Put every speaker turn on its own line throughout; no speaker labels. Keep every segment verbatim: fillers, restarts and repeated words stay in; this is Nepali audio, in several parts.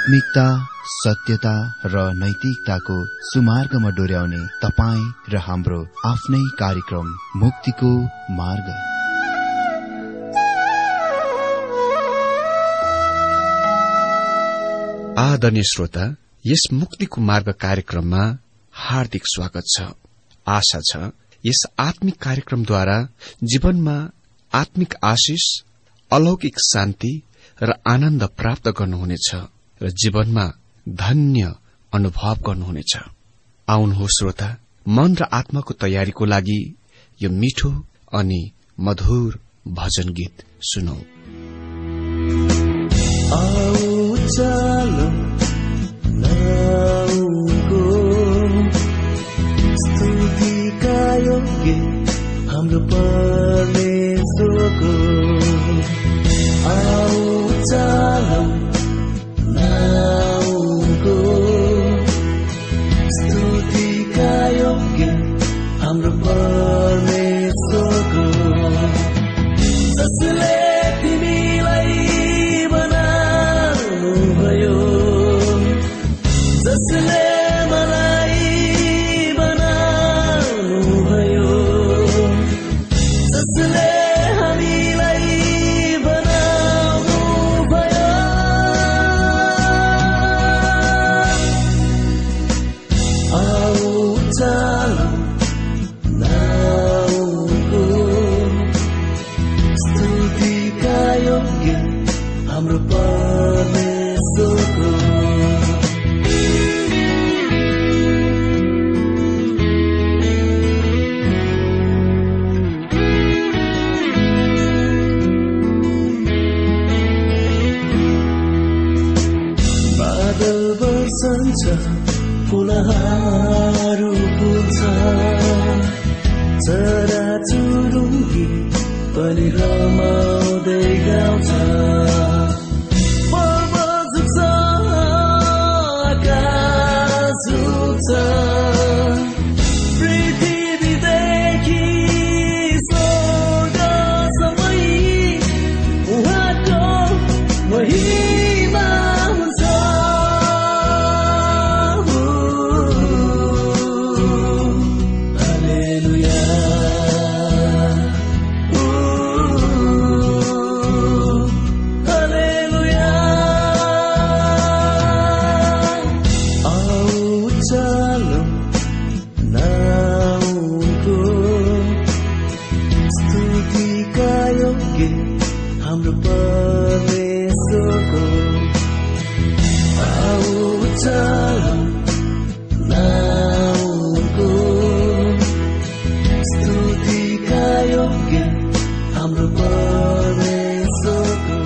आत्मिकता, सत्यता र नैतिकताको सुमार्गमा डोर्याउने तपाईँ र हाम्रो आफ्नै कार्यक्रम मुक्तिको मार्ग।
आदरणीय श्रोता, यस मुक्तिको मार्ग कार्यक्रममा हार्दिक स्वागत छ। आशा छ यस आत्मिक कार्यक्रमद्वारा जीवनमा आत्मिक आशिष, अलौकिक शान्ति र आनन्द प्राप्त गर्नुहुनेछ र जीवनमा धन्य अनुभव गर्नुहुनेछ। आउनुहोस् श्रोता, मन र आत्माको तयारीको लागि यो मिठो अनि मधुर भजन गीत सुनौ।
आऊ चलो नाउको स्तुतिका योग्य हाम्रो परमेश्वरको। आऊ चलो नाउको स्तुतिका योग्य हाम्रो परमेश्वरको। जसले तिमीलाई बनाउनु भयो, जसले मलाई बनाउनु भयो, जसले हामीलाई बनाउनु भयो। आऊ चलो नाउको स्तुतिका योग्य हाम्रो परमेश्वरको। बादल बर्सन्छ, फुलहरू फुल्छ, चरा चुरुङ्गी पनि रमाउँदै गाउँछ। पर्व झुक्छ, आकाश झुक्छ, पृथ्वीदेखि स्वर्गसम्म उहाँको महिमा हुन्छ। हाम्रो परमेश्वरको। आऊ चलो नाउको स्तुतिका योग्य हाम्रो परमेश्वरको।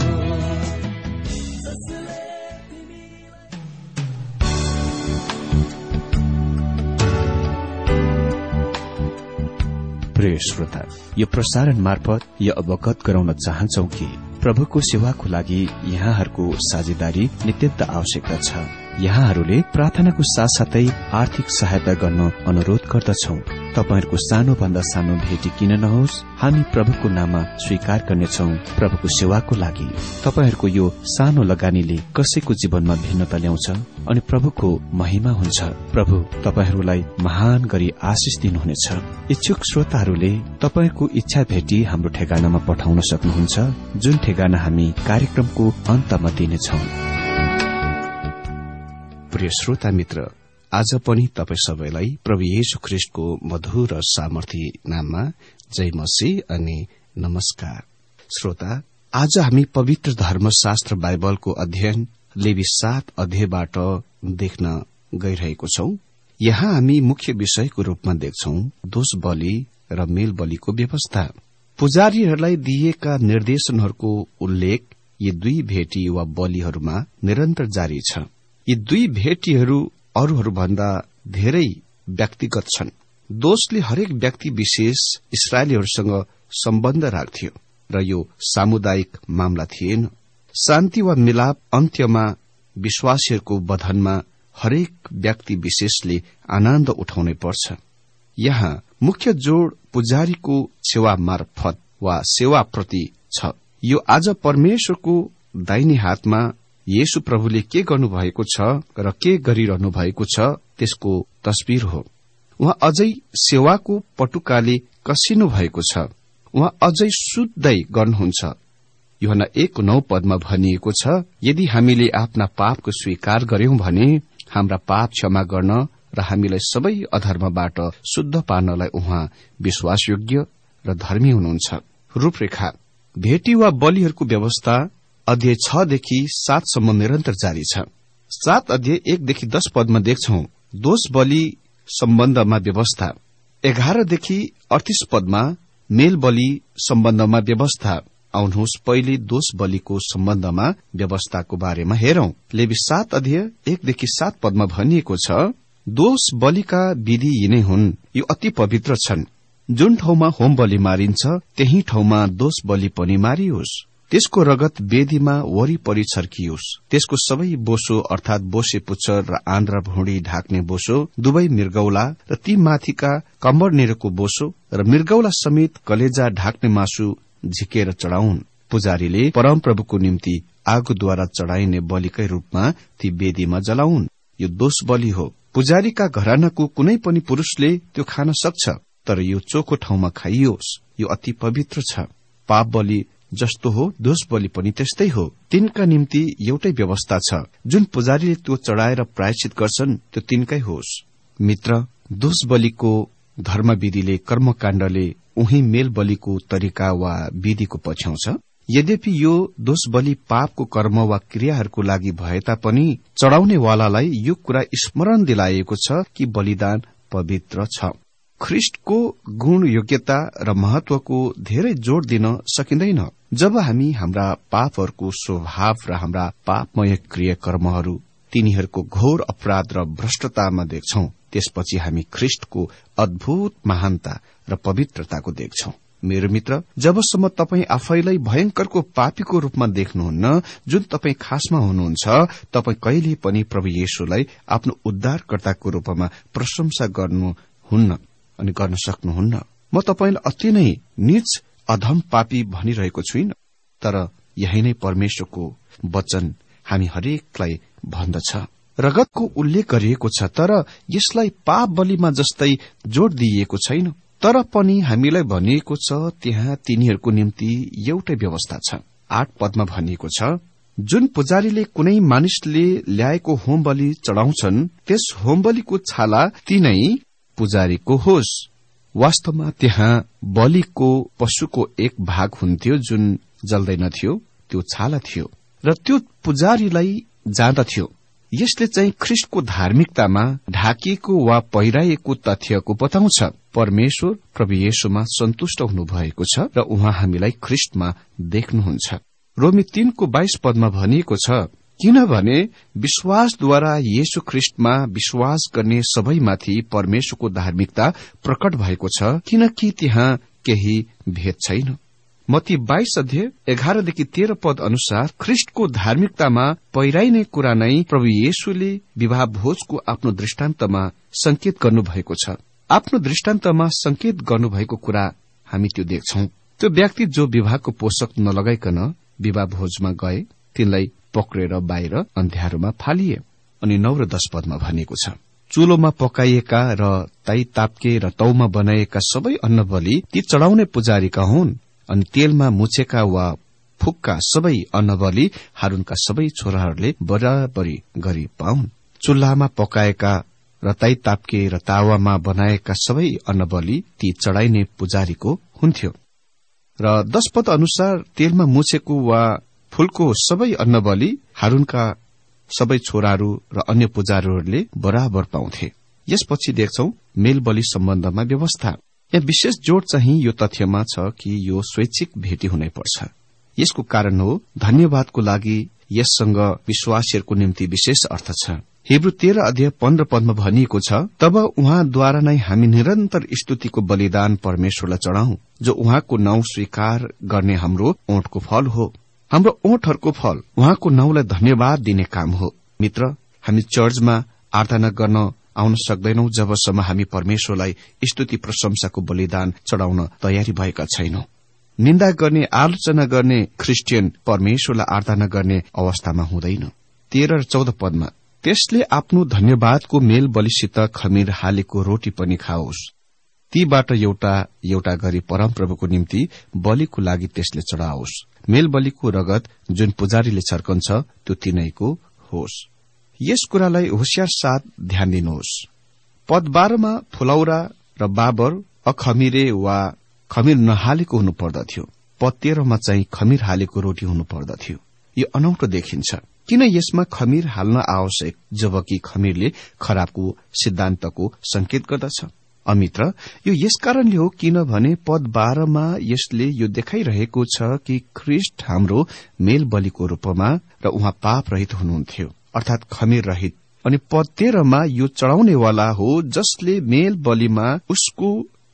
प्रिय श्रोता, यो प्रसारण मार्फत यो अवगत गराउन चाहन्छौ कि प्रभुको सेवाको लागि यहाँहरूको साझेदारी नित्यन्त आवश्यकता छ। यहाँहरूले प्रार्थनाको साथसाथै आर्थिक सहायता गर्न अनुरोध गर्दछौ। तपाईहरूको सानो भन्दा सानो भेटी किन नहोस्, हामी प्रभुको नाममा स्वीकार गर्नेछौ। प्रभुको सेवाको लागि तपाईहरूको यो सानो लगानीले कसैको जीवनमा भिन्नता ल्याउँछ अनि प्रभुको महिमा हुन्छ। प्रभु तपाईहरूलाई महान गरी आशिष दिनुहुनेछ। इच्छुक श्रोताहरूले तपाईहरूको इच्छा भेटी हाम्रो ठेगानामा पठाउन सक्नुहुन्छ, जुन ठेगाना हामी कार्यक्रमको अन्तमा दिनेछौ। प्रिय श्रोता मित्र, आज पनि तपाई सबैलाई प्रभु येशू ख्रीष्टको मधुर र सामर्थी नाममा जय मसीह अनि नमस्कार। श्रोता, आज हामी पवित्र धर्मशास्त्र बाइबलको अध्ययन लेवी सात अध्यायबाट देख्न गइरहेको छौं। यहाँ हामी मुख्य विषयको रूपमा देख्छौं दोष बलि र मेल बलिको व्यवस्था। पुजारीहरूलाई दिएका निर्देशनहरूको उल्लेख यी दुई भेटी वा बलिहरूमा निरन्तर जारी छ। यी दुई भेटीहरू अरूहरूभन्दा धेरै व्यक्तिगत छन्। दोषले हरेक व्यक्ति विशेष इस्राएलीहरूसँग सम्बन्ध राख्थ्यो र यो सामुदायिक मामला थिएन। शान्ति वा मिलाप अन्त्यमा विश्वासीहरूको बधनमा हरेक व्यक्ति विशेषले आनन्द उठाउनै पर्छ। यहाँ मुख्य जोड़ पुजारीको सेवा मार्फत वा सेवाप्रति छ। यो आज परमेश्वरको दाहिने हातमा येशू प्रभुले के गर्नुभएको छ र के गरिरहनु भएको छ त्यसको तस्बिर हो। उहाँ अझै सेवाको पटुकाले कसिनु भएको छ। उहाँ अझै सुत्दै गर्नुहुन्छ। यूहन्ना एक नौ पदमा भनिएको छ, यदि हामीले आफ्ना पापको स्वीकार गर्यौं भने हाम्रा पाप क्षमा गर्न र हामीलाई सबै अधर्मबाट शुद्ध पार्नलाई उहाँ विश्वासयोग्य र धर्मी हुनुहुन्छ। रूपरेखा भेटी वा बलिहरूको व्यवस्था अध्याय छदेखि सातसम्म निरन्तर जारी छ। सात अध्याय एकदेखि दश पदमा देख्छौं दोष बलि सम्बन्धमा व्यवस्था। एघारदेखि अडतीस पदमा मेल बलि सम्बन्धमा व्यवस्था। आउनुहोस् पहिले दोष बलिको सम्बन्धमा व्यवस्थाको बारेमा हेरौं। लेवी सात अध्याय एकदेखि सात पदमा भनिएको छ, दोष बलिका विधि यिनै हुन्, यो अति पवित्र छन्। जुन ठाउँमा होम बलि मारिन्छ त्यही ठाउँमा दोष बलि पनि मारियोस्। त्यसको रगत वेदीमा वरिपरि छर्कियोस्। त्यसको सबै बोसो अर्थात बोसे पुच्छर र आन्द्रा भुँडी ढाक्ने बोसो, दुवै मृगौला र ती माथिका कम्बरनेरको बोसो र मृगौला समेत कलेजा ढाक्ने मासु झिकेर चढ़ाउन्। पुजारीले परमप्रभुको निम्ति आगोद्वारा चढ़ाइने बलिकै रूपमा ती वेदीमा जलाउन्। यो दोष बलि हो। पुजारीका घरानाको कुनै पनि पुरूषले त्यो खान सक्छ, तर यो चोखो ठाउँमा खाइयोस्। यो अति पवित्र छ। पाप बलि जस्तो हो दोष बलि पनि त्यस्तै हो। तिनका निम्ति एउटै व्यवस्था छ। जुन पुजारीले त्यो चढ़ाएर प्रायश्चित गर्छन् त्यो तिनकै होस्। मित्र, दोष बलिको धर्मविधिले कर्मकाण्डले उही मेल बलिको तरिका वा विधिको पछ्याउँछ। यद्यपि यो दोष बलि पापको कर्म वा क्रियाहरूको लागि भए तापनि चढ़ाउनेवालालाई यो कुरा स्मरण दिलाइएको छ कि बलिदान पवित्र छ। ख्रिस्टको गुण, योग्यता र महत्वको धेरै जोड़ दिन सकिँदैन। जब हामी हाम्रा पापहरूको स्वभाव र हाम्रा पापमय क्रियाकर्महरू तिनीहरूको घोर अपराध र भ्रष्टतामा देख्छौं, त्यसपछि हामी ख्रिस्टको अद्भुत महानता र पवित्रताको देख्छौं। मेरो मित्र, जबसम्म तपाई आफैलाई भयंकरको पापीको रूपमा देख्नुहुन्न, जुन तपाई खासमा हुनुहुन्छ, तपाई कहिले पनि प्रभु येशूलाई आफ्नो उद्धारकर्ताको रूपमा प्रशंसा गर्नुहुन्न अनि गर्न सक्नुहुन्न। म तपाईलाई अति नै नीच अधम पापी भनिरहेको छुइन, तर यही नै परमेश्वरको वचन हामी हरेकलाई भन्दछ। रगतको उल्लेख गरिएको छ, तर यसलाई पाप बलिमा जस्तै जोड़ दिइएको छैन। तर पनि हामीलाई भनिएको छ त्यहाँ तिनीहरूको निम्ति एउटै व्यवस्था छ। आठ पदमा भनिएको छ, जुन पुजारीले कुनै मानिसले ल्याएको होम बलि चढ़ाउँछन् त्यस होम बलिको छाला तिनै पुजारीको होस्। वास्तवमा त्यहाँ बलिको पशुको एक भाग हुन्थ्यो जुन जल्दैनथ्यो, त्यो छाला थियो र त्यो पुजारीलाई जाँदथ्यो। यसले चाहिँ ख्रिस्टको धार्मिकतामा ढाकिएको वा पहिराइएको तथ्यको बताउँछ। परमेश्वर प्रभु येशूमा सन्तुष्ट हुनुभएको छ र उहाँ हामीलाई ख्रिस्टमा देख्नुहुन्छ। रोमी तीनको बाइस पदमा भनिएको छ, किनभने विश्वासद्वारा येशू ख्रिस्टमा विश्वास गर्ने सबैमाथि परमेश्वरको धार्मिकता प्रकट भएको छ, किनकि त्यहाँ केही भेद छैन। मत्ती बाइस अध्याय एघारदेखि तेह्र पद अनुसार ख्रिस्टको धार्मिकतामा पहिराइने कुरा नै प्रभु येशूले विवाह भोजको आफ्नो दृष्टान्तमा संकेत गर्नुभएको छ। आफ्नो दृष्टान्तमा संकेत गर्नुभएको कुरा हामी त्यो देख्छौं। त्यो व्यक्ति जो विवाहको पोषक नलगाइकन विवाह भोजमा गए, तिनलाई पक्रेर बाहिर अन्ध्यारोमा फालिए। अनि नौ र दश पदमा भनिएको छ, चुलोमा पकाइएका र ताई ताप्के र तौमा बनाइएका सबै अन्न बलि ती चढ़ाउने पुजारीका हुन्। अनि तेलमा मुछेका वा फुक्का सबै अन्न बलि हारूनका सबै छोराहरूले बराबरी गरी पाउन्। चुल्हामा पकाएका र ताई ताप्के र तावामा बनाएका सबै अन्न बलि ती चढ़ाइने पुजारीको हुन्थ्यो। र दश पद अनुसार तेलमा मुछेको वा फूलको सबै अन्न बलि हारूनका सबै छोराहरू र अन्य पुजारीहरूले बराबर पाउँथे। यसपछि देख्छौं मेल बलि सम्बन्धमा व्यवस्था। यहाँ विशेष जोड़ चाहिँ यो तथ्यमा छ कि यो स्वैच्छिक भेटी हुनै पर्छ। यसको कारण हो धन्यवादको लागि यससँग विश्वासीहरूको निम्ति विशेष अर्थ छ। हिब्रू तेह्र अध्याय पन्ध्र पदमा भनिएको छ, तब उहाँद्वारा नै हामी निरन्तर स्तुतिको बलिदान परमेश्वरलाई चढ़ाउँ, जो उहाँको नाउँ स्वीकार गर्ने हाम्रो ओठको फल हो। हाम्रो ओठहरूको फल उहाँको नाउँलाई धन्यवाद दिने काम हो। मित्र, हामी चर्चमा आराधना गर्न आउन सक्दैनौ जबसम्म हामी परमेश्वरलाई स्तुति प्रशंसाको बलिदान चढ़ाउन तयारी भएका छैनौं। निन्दा गर्ने, आलोचना गर्ने क्रिस्चियन परमेश्वरलाई आराधना गर्ने अवस्थामा हुँदैन। तेह्र र चौध पदमा त्यसले आफ्नो धन्यवादको मेल बलिसित खमीर हालेको रोटी पनि खाओस्, तीबाट एउटा एउटा गरी परमप्रभुको निम्ति बलिको लागि त्यसले चढ़ाओस्। मेल बलिको रगत जुन पुजारीले छर्कन्छ त्यो तिनैको होस्। यस कुरालाई होशियार साथ ध्यान दिनुहोस्। पद बाह्रमा फुलौरा र बाबर अखमीरे वा खमीर नहालेको हुनु पर्दथ्यो। पद तेह्रमा चाहिँ खमीर हालेको रोटी हुनु पर्दथ्यो। यो अनौठो देखिन्छ। किन यसमा खमीर हाल्न आवश्यक, जबकि खमीरले खराबको सिद्धान्तको संकेत गर्दछ? अमित्र, यो यसकारणले हो किनभने पद बाह्रमा यसले यो देखाइरहेको छ कि ख्रीष्ट हाम्रो मेल बलिको रूपमा र उहाँ पाप रहित हुनुहुन्थ्यो, अर्थात खमीर रहित। अनि पद तेह्रमा यो चढ़ाउनेवाला हो जसले मेल बलिमा उसको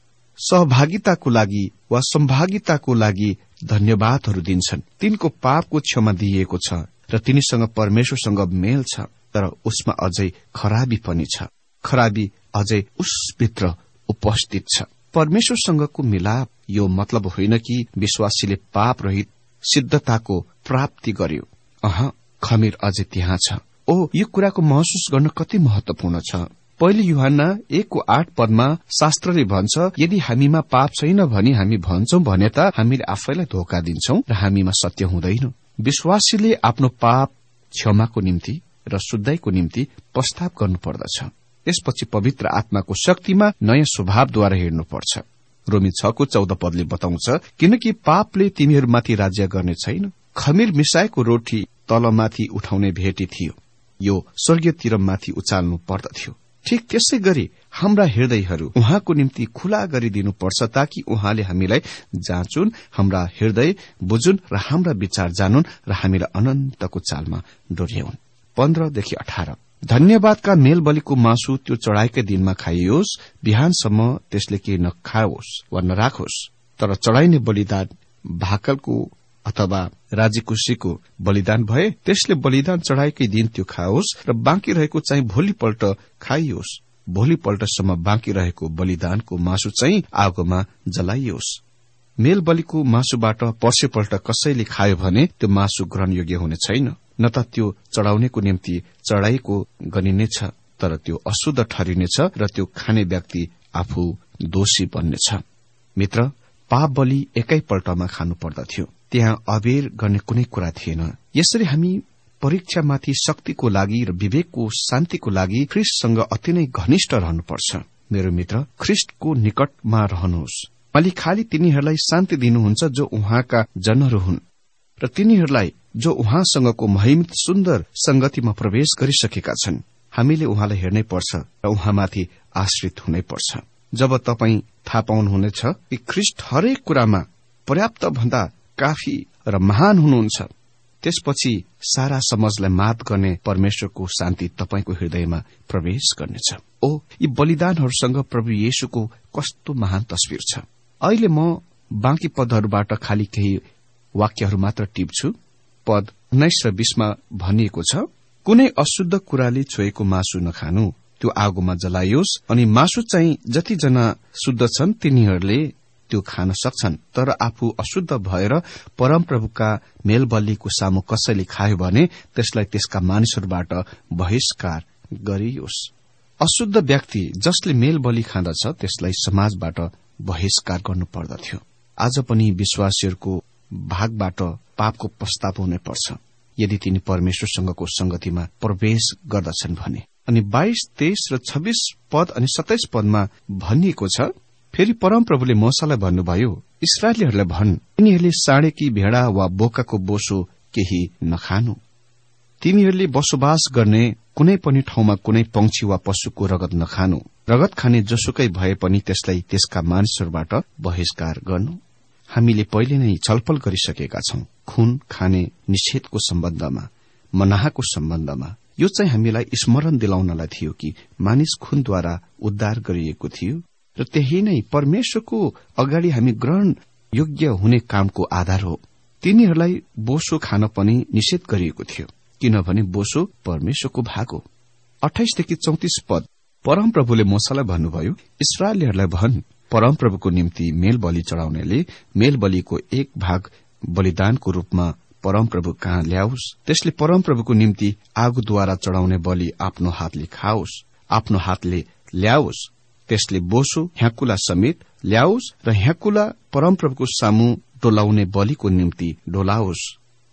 सहभागिताको लागि वा सम्भागिताको लागि धन्यवादहरू दिन्छन्। तिनको पापको क्षमा दिइएको छ र तिनीसँग परमेश्वरसँग मेल छ, तर उसमा अझै खराबी पनि छ। खराबी अझै उसभित्र उपस्थित छ। परमेश्वरसँगको मिलाप यो मतलब होइन कि विश्वासीले पाप रहित सिद्धताको प्राप्ति गर्यो। अह, खमीर अझै त्यहाँ छ। ओ, यो कुराको महसुस गर्न कति महत्वपूर्ण छ। पहिले यूहन्ना एकको आठ पदमा शास्त्रले भन्छ, यदि हामीमा पाप छैन भने हामी भन्छौं भने त हामीले आफैलाई धोका दिन्छौं र हामीमा सत्य हुँदैन। विश्वासीले आफ्नो पाप क्षमाको निम्ति र शुद्धाइको निम्ति प्रस्ताव गर्नुपर्दछ। त्यसपछि पवित्र आत्माको शक्तिमा नयाँ स्वभावद्वारा हेर्नुपर्छ। रोमी छको चौध पदले बताउँछ, किनकि पापले तिमीहरूमाथि राज्य गर्ने छैन। खमीर मिसाएको रोटी तलमाथि उठाउने भेटी थियो, यो स्वर्गीयतिर माथि उचाल्नु पर्दथ्यो। ठिक त्यसै गरी हाम्रा हृदयहरू उहाँको निम्ति खुला गरिदिनुपर्छ, ताकि उहाँले हामीलाई जाँचुन्, हाम्रा हृदय बुझुन् र हाम्रा विचार जानुन् र हामीलाई अनन्तको चालमा डोर्याउन्। पन्ध्रदेखि अठार धन्यवादका मेल बलिको मासु त्यो चढ़ाइकै दिनमा खाइयोस्, बिहानसम्म त्यसले केही नखाओस् वा नराखोस्। तर चढ़ाइने बलिदान भाकलको अथवा राजी खुशीको बलिदान भए त्यसले बलिदान चढ़ाइकै दिन त्यो खाओस् र बाँकी रहेको चाहिँ भोलिपल्ट खाइयोस्। भोलिपल्टसम्म बाँकी रहेको बलिदानको मासु चाहिँ आगोमा जलाइयोस्। मेल बलिको मासुबाट पर्सेपल्ट कसैले खायो भने त्यो मासु ग्रहण योग्य हुने छैन, न त त्यो चढ़ाउनेको निम्ति चढ़ाइको गनिनेछ, तर त्यो अशुद्ध ठहरिनेछ र त्यो खाने व्यक्ति आफू दोषी बन्नेछ। मित्र, पाप बलि एकैपल्टमा खानु पर्दथ्यो। त्यहाँ अबेर गर्ने कुनै कुरा थिएन। यसरी हामी परीक्षामाथि शक्तिको लागि र विवेकको शान्तिको लागि ख्रीष्टसँग अति नै घनिष्ठ रहनुपर्छ। मेरो मित्र, ख्रीष्टको निकटमा रहनुहोस्। अलि खाली तिनीहरूलाई शान्ति दिनुहुन्छ जो उहाँका जनहरू हुन् र तिनीहरूलाई जो उहाँसँगको महिमित सुन्दर संगतिमा प्रवेश गरिसकेका छन्। हामीले उहाँलाई हेर्नै पर्छ र उहाँमाथि आश्रित हुनै पर्छ। जब तपाई थाहा पाउनुहुनेछ कि ख्रीष्ट हरेक कुरामा पर्याप्त भन्दा काफी र महान हुनुहुन्छ, त्यसपछि सारा समाजलाई मात गर्ने परमेश्वरको शान्ति तपाईको हृदयमा प्रवेश गर्नेछ। ओ, यी बलिदानहरूसँग प्रभु येशूको कस्तो महान तस्विर छ। अहिले म बाँकी पदहरूबाट खाली केही वाक्यहरू मात्र टिप्छु। पद उन्नाइस र बीसमा भनिएको छ, कुनै अशुद्ध कुराले छोएको मासु नखानु, त्यो आगोमा जलाइयोस्। अनि मासु चाहिँ जतिजना शुद्ध छन् तिनीहरूले त्यो खान सक्छन्, तर आफू अशुद्ध भएर परमप्रभुका मेलबलिको सामु कसैले खायो भने त्यसलाई त्यसका मानिसहरूबाट बहिष्कार गरियोस्। अशुद्ध व्यक्ति जसले मेलबलि खाँदछ त्यसलाई समाजबाट बहिष्कार गर्नु पर्दथ्यो। आज पनि विश्वासीहरूको भागबाट पापको प्रस्ताव हुनै पर्छ यदि तिनी परमेश्वरसँगको संगतिमा प्रवेश गर्दछन् भने। अनि बाइस, तेइस र छब्बीस पद अनि सत्ताइस पदमा भनिएको छ, फेरि परमप्रभुले मूसालाई भन्नुभयो, इस्राएलीहरूलाई भन्, तिनीहरूले साँडेकी भेडा वा बोकाको बोसो केही नखानु। तिमीहरूले बसोबास गर्ने कुनै पनि ठाउँमा कुनै पंक्षी वा पशुको रगत नखानु। रगत खाने जसुकै भए पनि त्यसलाई त्यसका मानिसहरूबाट बहिष्कार गर्नु। हामीले पहिले नै छलफल गरिसकेका छौं खून खाने निषेधको सम्बन्धमा, मनाहको सम्बन्धमा। यो चाहिँ हामीलाई स्मरण दिलाउनलाई थियो कि मानिस खूनद्वारा उद्धार गरिएको थियो र त्यही नै परमेश्वरको अगाडि हामी ग्रहण योग्य हुने कामको आधार हो। तिनीहरूलाई बोसो खान पनि निषेध गरिएको थियो किनभने बोसो परमेश्वरको भाग हो। अठाइसदेखि चौतिस पद परमप्रभुले मूसालाई भन्नुभयो, इस्राएलीहरूलाई भन्, परमप्रभुको निम्ति मेल बलि चढ़ाउनेले मेल बलिको एक भाग बलिदानको रूपमा परमप्रभु कहाँ ल्याओस्। त्यसले परमप्रभुको निम्ति आगोद्वारा चढ़ाउने बलि आफ्नो हातले खाओस्, आफ्नो हातले ल्याओस्। त्यसले बोसो ह्याकुला समेत ल्याओस् र ह्याकुला परमप्रभुको सामु डोलाउने बलिको निम्ति डोलाओस्।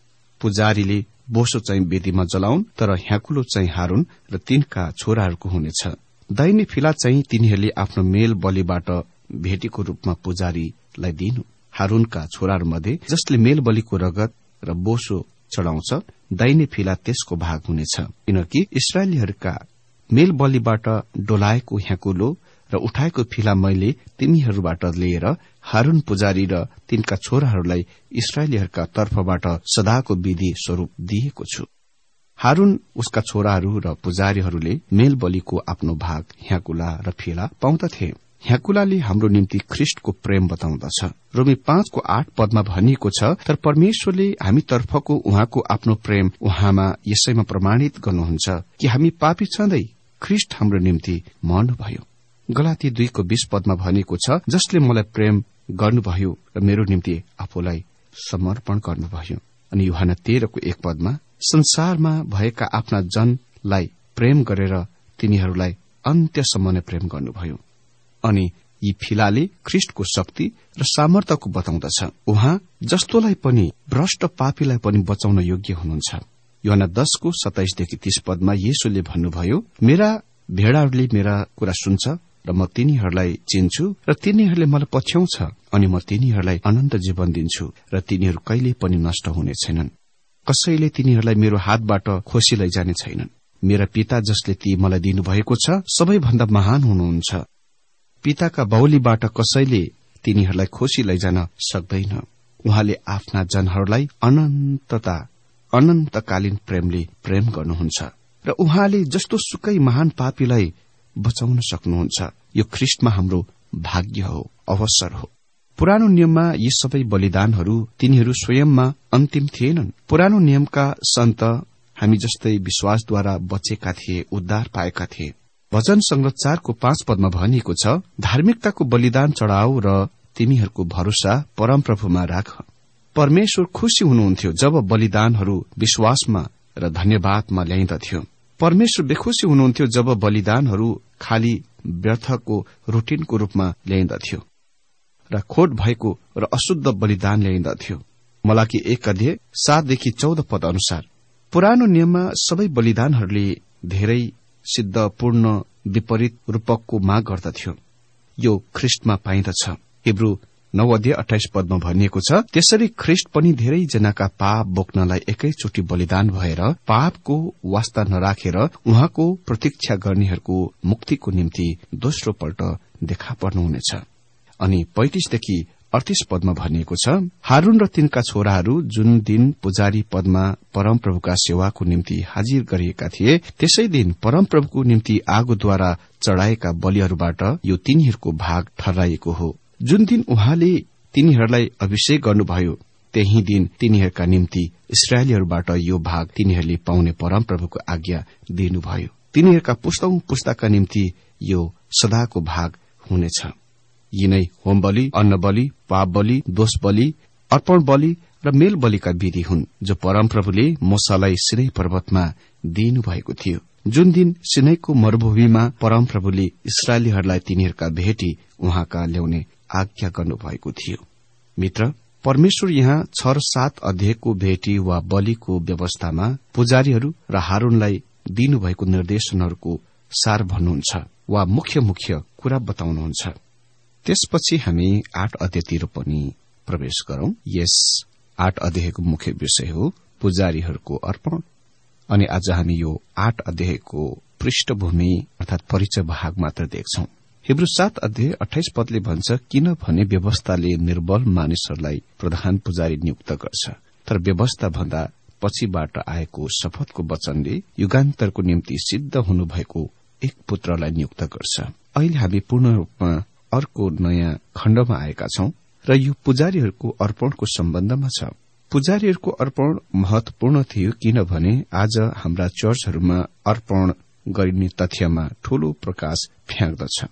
पुजारीले बोसो चाहिँ वेदीमा जलाउन्, तर ह्याकुलो चाहिँ हारून र तिनका छोराहरूको हुनेछ। दाहिने फिला चाहिँ तिनीहरूले आफ्नो मेल बलिबाट भेटीको रूपमा पुजारीलाई दिनु। हारूनका छोराहरूमध्ये जसले मेल बलिको रगत र बोसो चढ़ाउँछ, दाहिने फिला त्यसको भाग हुनेछ, किनकि इस्राएलीहरूका मेल बलिबाट डोलाएको ह्याकुलो र उठाएको फिला मैले तिमीहरूबाट लिएर हारून पुजारी र तिनका छोराहरूलाई इस्राएलीहरूका तर्फबाट सदाको विधि स्वरूप दिएको छु। हारून, उसका छोराहरू र पुजारीहरूले मेल बलिको आफ्नो भाग ह्याकुला र फिला पाउँदथे। ह्याकुलाले हाम्रो निम्ति ख्रिस्टको प्रेम बताउँदछ। रोमी पाँचको आठ पदमा भनिएको छ, तर परमेश्वरले हामी तर्फको उहाँको आफ्नो प्रेम उहाँमा यसैमा प्रमाणित गर्नुहुन्छ कि हामी पापी छँदै ख्रिस्ट हाम्रो निम्ति मर्नुभयो। गलाती दुईको बीस पदमा भनिएको छ, जसले मलाई प्रेम गर्नुभयो र मेरो निम्ति आफूलाई समर्पण गर्नुभयो। अनि यूहन्ना तेह्रको एक पदमा संसारमा भएका आफ्ना जनलाई प्रेम गरेर तिनीहरूलाई अन्त्यसम्म नै प्रेम गर्नुभयो। अनि यी फिलाले ख्रिस्टको शक्ति र सामर्थ्यको बताउँदछ। उहाँ जस्तोलाई पनि भ्रष्ट पापीलाई पनि बचाउन योग्य हुनुहुन्छ। यूहन्ना दशको सत्ताइसदेखि तीस पदमा येशूले भन्नुभयो, मेरा भेड़ाहरूले मेरा कुरा सुन्छ र म तिनीहरूलाई चिन्छु र तिनीहरूले मलाई पछ्याउँछ, अनि म तिनीहरूलाई अनन्त जीवन दिन्छु र तिनीहरू कहिले पनि नष्ट हुने छैनन्। कसैले तिनीहरूलाई मेरो हातबाट खोसी लैजाने छैनन्। मेरा पिता जसले ती मलाई दिनुभएको छ सबैभन्दा महान हुनुहुन्छ। पिताका बाहुलीबाट कसैले तिनीहरूलाई खोसी लैजान सक्दैन। उहाँले आफ्ना जनहरूलाई अनन्तता अनन्तकालीन प्रेमले प्रेम गर्नुहुन्छ र उहाँले जस्तो सुकै महान पापीलाई बचाउन सक्नुहुन्छ। यो ख्रिस्टमा हाम्रो भाग्य हो, अवसर हो। पुरानो नियममा यी सबै बलिदानहरू तिनीहरू स्वयंमा अन्तिम थिएनन्। पुरानो नियमका सन्त हामी जस्तै विश्वासद्वारा बचेका थिए, उद्धार पाएका थिए। भजन संग्रह चारको पाँच पदमा भनिएको छ, धार्मिकताको बलिदान चढ़ाऊ र तिमीहरूको भरोसा परमप्रभुमा राख। परमेश्वर खुशी हुनुहुन्थ्यो जब बलिदानहरू विश्वासमा र धन्यवादमा ल्याइन्दथ्यो। परमेश्वर बेखुसी हुनुहुन्थ्यो जब बलिदानहरू खाली व्यर्थको रुटिनको रूपमा ल्याइन्दथ्यो र खोट भएको र अशुद्ध बलिदान ल्याइन्दथ्यो। मलाकी एक अध्याय सातदेखि चौध पद अनुसार पुरानो नियममा सबै बलिदानहरूले धेरै सिद्ध पूर्ण विपरीत रूपकको माग गर्दथ्यो। यो ख्रिस्टमा पाइन्दछ। हिब्रू नौ अध्याय अठाइस पदमा भनिएको छ, त्यसरी ख्रिस्ट पनि धेरै जनाका पाप बोक्नलाई एकैचोटि बलिदान भएर पापको वास्ता नराखेर उहाँको प्रतीक्षा गर्नेहरूको मुक्तिको निम्ति दोस्रो पल्ट देखा पर्नुहुनेछ। अनि पैंतिसदेखि अडतीस पदमा भनिएको छ, हारून र तिनका छोराहरू जुन दिन पुजारी पदमा परमप्रभुका सेवाको निम्ति हाजिर गरिएका थिए, त्यसै दिन परमप्रभुको निम्ति आगोद्वारा चढ़ाएका बलिहरूबाट यो तिनीहरूको भाग ठहराइएको हो। जुन दिन उहाँले तिनीहरूलाई अभिषेक गर्नुभयो, त्यही दिन तिनीहरूका निम्ति इस्राएलीहरूबाट यो भाग तिनीहरूले पाउने परमप्रभुको आज्ञा दिनुभयो। तिनीहरूका पुस्तौं पुस्ताका निम्ति यो सदाको भाग हुनेछ। यिनै होम बलि, अन्न बलि, पाप बलि, दोष बलि, अर्पण बलि र मेल बलिका विधि हुन्, जो परमप्रभुले मूसालाई सिनै पर्वतमा दिनुभएको थियो। जुन दिन सिनैको मरूभूमिमा परमप्रभुले इस्राएलीहरूलाई तिनीहरूका भेटी उहाँका ल्याउने आज्ञा गर्नुभएको थियो। मित्र, परमेश्वर यहाँ छ र सात अध्यायको भेटी वा बलिको व्यवस्थामा पुजारीहरू र हारूनलाई दिनुभएको निर्देशनहरूको सार भन्नुहुन्छ वा मुख्य मुख्य कुरा बताउनुहुन्छ। त्यसपछि हामी आठ अध्यायतिर पनि प्रवेश गरौं। यस आठ अध्यायको मुख्य विषय हो पुजारीहरूको अर्पण। अनि आज हामी यो आठ अध्यायको पृष्ठभूमि अर्थात परिचय भाग मात्र देख्छौं। हिब्रू सात अध्याय अठाइस पदले भन्छ, किनभने व्यवस्थाले निर्बल मानिसहरूलाई प्रधान पुजारी नियुक्त गर्छ, तर व्यवस्था भन्दा पछिबाट आएको शपथको वचनले युगान्तरको निम्ति सिद्ध हुनुभएको एक पुत्रलाई नियुक्त गर्छ। अहिले हामी पूर्ण रूपमा अर्को नयाँ खण्डमा आएका छौं र यो पुजारीहरूको अर्पणको सम्बन्धमा छ। पुजारीहरूको अर्पण महत्वपूर्ण थियो, किनभने आज हाम्रा चर्चहरूमा अर्पण गरिने तथ्यमा ठूलो प्रकाश फ्याँक्दछ।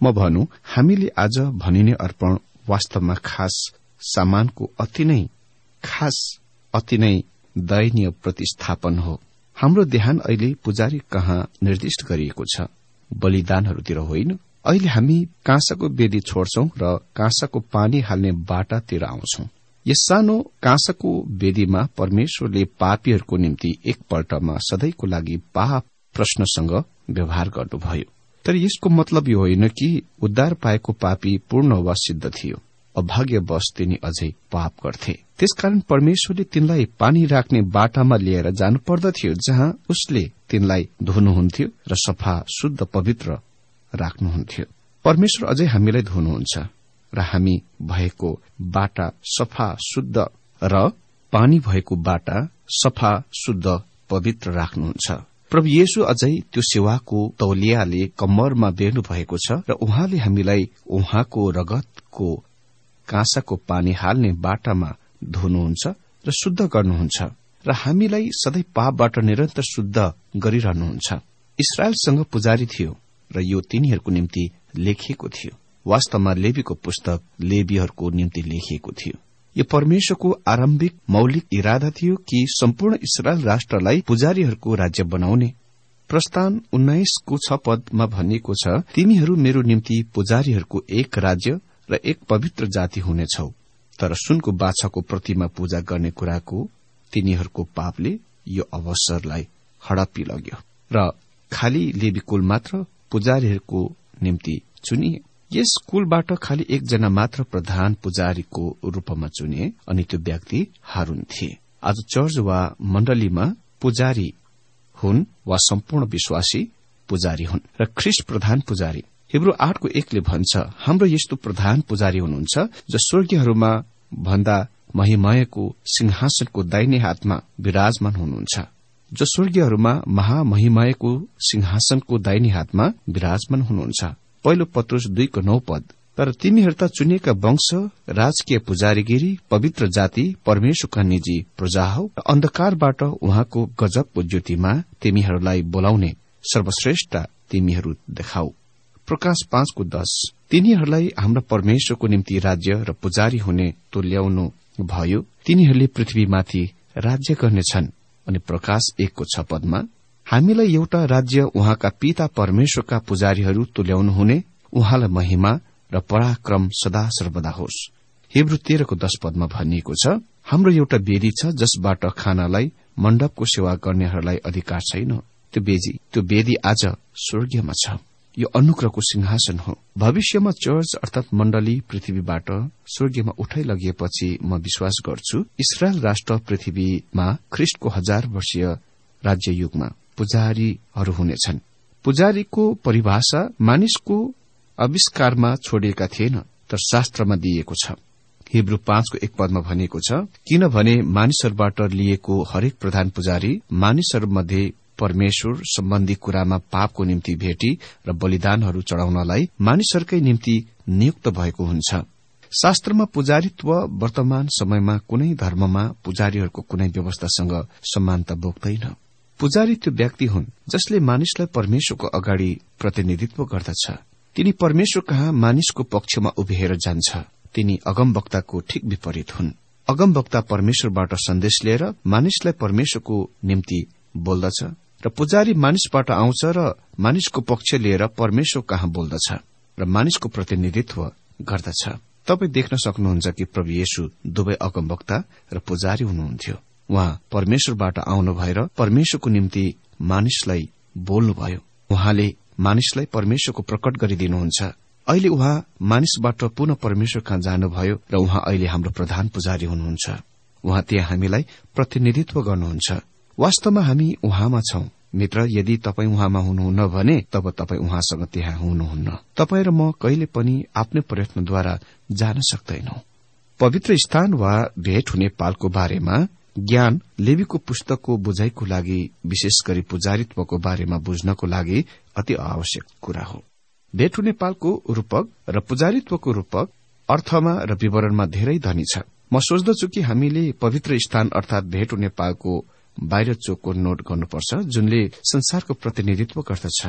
म भनौं, हामीले आज भनिने अर्पण वास्तवमा खास सामानको अति नै खास अति नै दयनीय प्रतिस्थापन हो। हाम्रो ध्यान अहिले पुजारी कहाँ निर्दिष्ट गरिएको छ, बलिदानहरूतिर होइन। अहिले हामी काँसाको वेदी छोड्छौं र काँसाको पानी हाल्ने बाटातिर आउँछौं। यस सानो काँसाको वेदीमा परमेश्वरले पापीहरूको निम्ति एकपल्टमा सधैँको लागि पाप प्रश्नसँग व्यवहार गर्नुभयो। तर यसको मतलब यो होइन कि उद्धार पाएको पापी पूर्ण वा सिद्ध थियो। अभाग्यवश तिनी अझै पाप गर्थे। त्यसकारण परमेश्वरले तिनलाई पानी राख्ने बाटामा लिएर जानु पर्दथ्यो, जहाँ उसले तिनलाई धुनुहुन्थ्यो र सफा शुद्ध पवित्र राख्नुहुन्थ्यो। परमेश्वर अझै हामीलाई धुनुहुन्छ र हामी भएको बाटा सफा शुद्ध र पानी भएको बाटा सफा शुद्ध पवित्र राख्नुहुन्छ। प्रभु येशू अझै त्यो सेवाको तौलियाले कम्मरमा बेर्नु भएको छ र उहाँले हामीलाई उहाँको रगतको काँसाको पानी हाल्ने बाटामा धुनुहुन्छ र शुद्ध गर्नुहुन्छ र हामीलाई सधैँ पापबाट निरन्तर शुद्ध गरिरहनुहुन्छ। इस्राएलसँग पुजारी थियो र यो तिनीहरूको निम्ति लेखिएको थियो। वास्तवमा लेवीको पुस्तक लेवीहरूको निम्ति लेखिएको थियो। यो परमेश्वरको आरम्भिक मौलिक इरादा थियो कि सम्पूर्ण इस्राएल राष्ट्रलाई पुजारीहरूको राज्य बनाउने। प्रस्थान उन्नाइसको छ पदमा भनिएको छ, तिमीहरू मेरो निम्ति पुजारीहरूको एक राज्य र एक पवित्र जाति हुनेछौ। तर सुनको बाछाको प्रतिमा पूजा गर्ने कुराको तिनीहरूको पापले यो अवसरलाई हडपी लग्यो र खाली लेवी कुल मात्र पुजारीहरूको निम्ति चुनिए। यस कुलबाट खाली एकजना मात्र प्रधान पुजारीको रूपमा चुनिए, अनि त्यो व्यक्ति हारून थिए। आज चर्च वा मण्डलीमा पुजारी हुन् वा सम्पूर्ण विश्वासी पुजारी हुन् र ख्रीष्ट प्रधान पुजारी। हिब्रू आठको एकले भन्छ, हाम्रो यस्तो प्रधान पुजारी हुनुहुन्छ जो स्वर्गीयहरूमा भन्दा महिमयको सिंहासनको दाहिने हातमा विराजमान हुनुहुन्छ, जो स्वर्गीयहरूमा महामहिमयको सिंहासनको दाहिने हातमा विराजमान हुनुहुन्छ। पहिलो पत्रुस दुईको नौ पद। तर तिमीहरू त चुनिएका वंश, राजकीय पुजारीगिरी, पवित्र जाति, परमेश्वरका निजी प्रजा हौ। अन्धकारबाट उहाँको गजबको ज्योतिमा तिमीहरूलाई बोलाउने सर्वश्रेष्ठ तिमीहरू देखाऊ। प्रकाश पाँचको दश। तिनीहरूलाई हाम्रा परमेश्वरको निम्ति राज्य र पुजारी हुने तुल्याउनु भयो। तिनीहरूले पृथ्वीमाथि राज्य गर्नेछन्। अनि प्रकाश एकको छ पदमा हामीलाई एउटा राज्य उहाँका पिता परमेश्वरका पुजारीहरू तुल्याउनु हुने, उहाँलाई महिमा र पराक्रम सदा सर्वदा होस्। हिब्रू तेह्रको दश पदमा भनिएको छ, हाम्रो एउटा वेदी छ जसबाट खानालाई मण्डपको सेवा गर्नेहरूलाई अधिकार छैन। त्यो वेदी त्यो वेदी आज स्वर्गीयमा छ। यो अनुग्रहको सिंहासन हो। भविष्यमा चर्च अर्थात मण्डली पृथ्वीबाट स्वर्गीयमा उठाइ लगिएपछि म विश्वास गर्छु इस्राएल राष्ट्र पृथ्वीमा ख्रीष्टको हजार वर्षीय राज्य युगमा पुजारीहरू हुनेछन्। पुजारीको परिभाषा मानिसको आविष्कारमा छोडिएका थिएन, तर शास्त्रमा दिइएको छ। हिब्रू पाँचको एक पदमा भनिएको छ, किनभने मानिसहरूबाट लिएको हरेक प्रधान पुजारी मानिसहरूमध्ये परमेश्वर सम्बन्धी कुरामा पापको निम्ति भेटी र बलिदानहरू चढ़ाउनलाई मानिसहरूकै निम्ति नियुक्त भएको हुन्छ। शास्त्रमा पुजारीत्व वर्तमान समयमा कुनै धर्ममा पुजारीहरूको कुनै व्यवस्थासँग समानता बोक्दैन। पुजारी त्यो व्यक्ति हुन् जसले मानिसलाई परमेश्वरको अगाडि प्रतिनिधित्व गर्दछ। तिनी परमेश्वर कहाँ मानिसको पक्षमा उभिएर जान्छ। तिनी अगमवक्ताको ठिक विपरीत हुन्। अगमवक्ता परमेश्वरबाट सन्देश लिएर मानिसलाई परमेश्वरको निम्ति बोल्दछ र पुजारी मानिसबाट आउँछ र मानिसको पक्ष लिएर परमेश्वर कहाँ बोल्दछ र मानिसको प्रतिनिधित्व गर्दछ। तपाई देख्न सक्नुहुन्छ कि प्रभु येशू दुवै अगमवक्ता र पुजारी हुनुहुन्थ्यो। उहाँ परमेश्वरबाट आउनु भएर परमेश्वरको निम्ति मानिसलाई बोल्नुभयो। उहाँले मानिसलाई परमेश्वरको प्रकट गरिदिनुहुन्छ। अहिले उहाँ मानिसबाट पुनः परमेश्वर कहाँ जानुभयो र उहाँ अहिले हाम्रो प्रधान पुजारी हुनुहुन्छ। उहाँ त्यहाँ हामीलाई प्रतिनिधित्व गर्नुहुन्छ। वास्तवमा हामी उहाँमा छौं। मित्र, यदि तपाई उहाँमा हुनुहुन्न भने तब तपाई उहाँसँग त्यहाँ हुनुहुन्न। तपाई र म कहिले पनि आफ्नै प्रयत्नद्वारा जान सक्दैनौ। पवित्र स्थान वा भेट हुने पालको बारेमा ज्ञान लेवीको पुस्तकको बुझाइको लागि, विशेष गरी पुजारीत्वको बारेमा बुझ्नको लागि अति आवश्यक कुरा हो। भेट हुने पालको रूपक र पुजारीत्वको रूपक अर्थमा र विवरणमा धेरै धनी छ। म सोच्दछु कि हामीले पवित्र स्थान अर्थात भेट हुने पालको बाहिर चोकको नोट गर्नुपर्छ, जुनले संसारको प्रतिनिधित्व गर्दछ।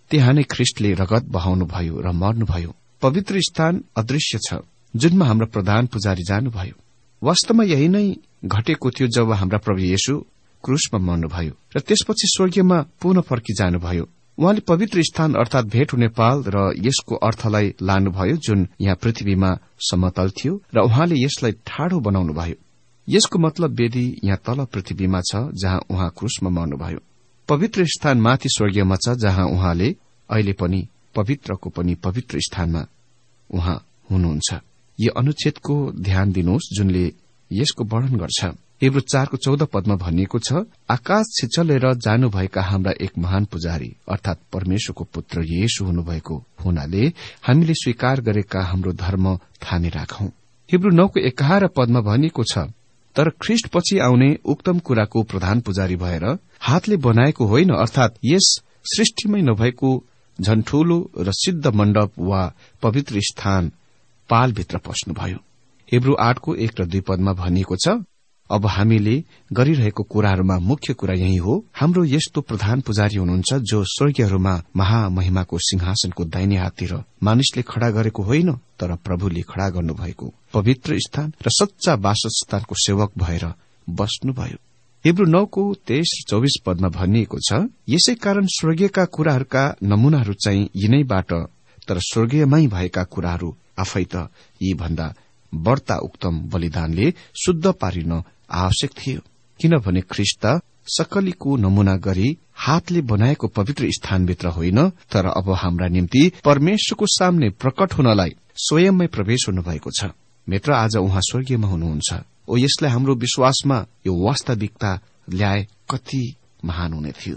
त्यहाँ नै ख्रिस्टले रगत बहाउनुभयो र मर्नुभयो। पवित्र स्थान अदृश्य छ, जुनमा हाम्रो प्रधान पुजारी जानुभयो। वास्तवमा यही नै घटेको थियो जब हाम्रा प्रभु येशू क्रूसमा मर्नुभयो र त्यसपछि स्वर्गीयमा पुनः फर्की जानुभयो। उहाँले पवित्र स्थान अर्थात भेट हुने पाल र यसको अर्थलाई लानुभयो, जुन यहाँ पृथ्वीमा समतल थियो, र उहाँले यसलाई ठाडो बनाउनुभयो। यसको मतलब वेदी यहाँ तल पृथ्वीमा छ, जहाँ उहाँ क्रूसमा मर्नुभयो। पवित्र स्थान माथि स्वर्गीयमा छ, जहाँ उहाँले अहिले पनि पवित्रको पनि पवित्र स्थानमा उहाँ हुनुहुन्छ। यो अनुच्छेदको ध्यान दिनुहोस्, जुनले यसको वर्णन गर्छ। हिब्रू चारको चौध पदमा भनिएको छ, आकाश छिचलेर जानुभएका हाम्रा एक महान पुजारी अर्थात परमेश्वरको पुत्र येशू हुनुभएको हुनाले हामीले स्वीकार गरेका हाम्रो धर्म थामी राखौं। हिब्रू नौको एघार पदमा भनिएको छ, तर ख्रिस्ट पछि आउने उक्तम कुराको प्रधान पुजारी भएर हातले बनाएको होइन, अर्थात यस सृष्टिमै नभएको झन ठूलो र सिद्ध मण्डप वा पवित्र स्थान पालभित्र पस्नुभयो। हिब्रू आठको एक र दुई पदमा भनिएको छ, अब हामीले गरिरहेको कुराहरूमा मुख्य कुरा यही हो, हाम्रो यस्तो प्रधान पुजारी हुनुहुन्छ जो स्वर्गीयहरूमा महामहिमाको सिंहासनको दाहिने हाततिर मानिसले खड़ा गरेको होइन, तर प्रभुले खड़ा गर्नुभएको पवित्र स्थान र सच्चा वासस्थानको सेवक भएर बस्नुभयो। हिब्रू नौको तेइस र चौबिस पदमा भनिएको छ, यसै कारण स्वर्गीयका कुराहरूका नमूनाहरू चाहिँ यिनैबाट, तर स्वर्गीयमै भएका कुराहरू आफै त यी भन्दा बढ्ता उक्तम बलिदानले शुद्ध पारिन आवश्यक थियो, किनभने ख्रिस्ट सकलीको नमूना गरी हातले बनाएको पवित्र स्थानभित्र होइन, तर अब हाम्रा निम्ति परमेश्वरको सामने प्रकट हुनलाई स्वयंमै प्रवेश हुनुभएको छ। मित्र, आज उहाँ स्वर्गीयमा हुनुहुन्छ ओ यसलाई हाम्रो विश्वासमा यो वास्तविकता ल्याए कति महान हुने थियो।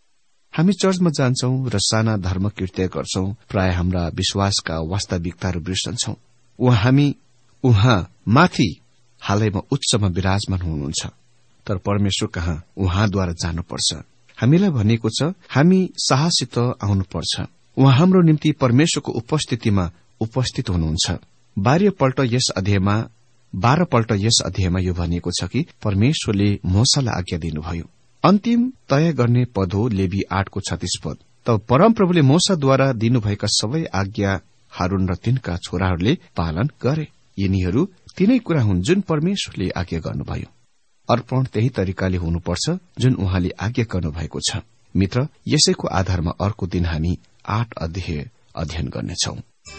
हामी चर्चमा जान्छौं र साना धर्म कृत्य गर्छौं, प्राय हाम्रा विश्वासका वास्तविकताहरू बिर्सन्छौं। उहाँ हामी उहाँ माथि हालैमा उच्चमा विराजमान हुनुहुन्छ, तर परमेश्वर कहाँ उहाँद्वारा जानुपर्छ। हामीलाई भनिएको छ, हामी साहससित आउनुपर्छ। उहाँ हाम्रो निम्ति परमेश्वरको उपस्थितिमा उपस्थित हुनुहुन्छ। बाह्रपल्ट यस अध्यायमा बाह्रपल्ट यस अध्यायमा यो भनिएको छ कि परमेश्वरले मोसालाई आज्ञा दिनुभयो। अन्तिम तय गर्ने पद हो लेवी आठको छत्तीस पद। तब परमप्रभुले मोसाद्वारा दिनुभएका सबै आज्ञा हारून र तिनका छोराहरूले पालन गरे। यिनीहरू तीनै कुरा हुन् जुन परमेश्वरले आज्ञा गर्नुभयो। अर्पण त्यही तरिकाले हुनुपर्छ जुन उहाँले आज्ञा गर्नुभएको छ। मित्र, यसैको आधारमा अर्को दिन हामी आठ अध्याय अध्ययन गर्नेछौं।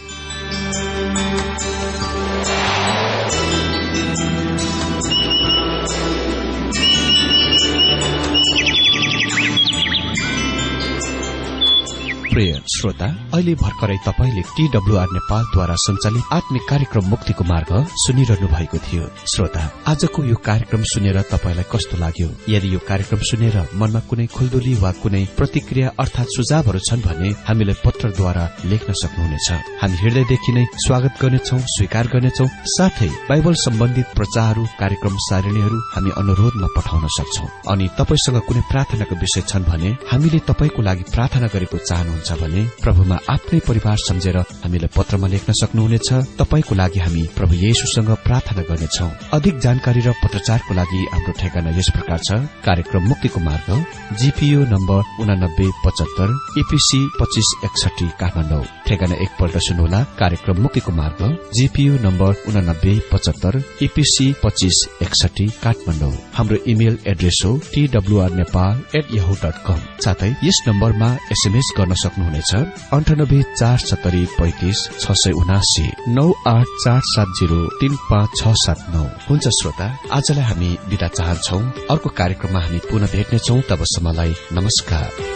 प्रिय श्रोता, अहिले भर्खरै तपाईले टीडब्ल्यूआर नेपालद्वारा संचालित आत्मिक कार्यक्रम मुक्तिको मार्ग सुनिरहनु भएको थियो। श्रोता, आजको यो कार्यक्रम सुनेर तपाईलाई कस्तो लाग्यो? यदि यो कार्यक्रम सुनेर मनमा कुनै खुल्दुली वा कुनै प्रतिक्रिया अर्थात सुझावहरू छन् भने हामीलाई पत्रद्वारा लेख्न सक्नुहुनेछ। हामी हृदयदेखि नै स्वागत गर्नेछौं, स्वीकार गर्नेछौं। साथै बाइबल सम्बन्धित प्रचारहरू, कार्यक्रम सारणीहरू हामी अनुरोधमा पठाउन सक्छौं। अनि तपाईसँग कुनै प्रार्थनाको विषय छन् भने हामीले तपाईको लागि प्रार्थना गरेको चाहनुहुन्छ भने प्रभुमा आफ्नै परिवार सम्झेर हामीलाई पत्रमा लेख्न सक्नुहुनेछ। तपाईको लागि हामी प्रभु येशूसँग प्रार्थना गर्नेछौं। अधिक जानकारी र पत्रचारको लागि हाम्रो ठेगाना यस प्रकार छ। कार्यक्रम मुक्तिको मार्ग, जीपीओ नम्बर उनानब्बे पचहत्तर एपीसी पच्चीस एकसठी काठमाडौँ। ठेगाना एकपल्ट सुन्नुहोला। कार्यक्रम मुक्तिको मार्ग, जीपीओ नम्बर उनानब्बे पचहत्तर एपीसी पच्चीस एकसठी काठमाडौँ। हाम्रो इमेल एड्रेस हो TWR Nepal at Yahoo dot com. साथै यस नम्बरमा एसएमएस गर्न सक्नुहुनेछ अन्ठानब्बे चार सत्तरी पैंतिस छ सय उनासी नौ आठ चार सात जीरो तीन पाँच छ सात नौ। हुन्छ श्रोता, आजलाई हामी बिदा चाहन्छौ। अर्को कार्यक्रममा हामी पुनः भेट्नेछौ। तबसम्मलाई नमस्कार।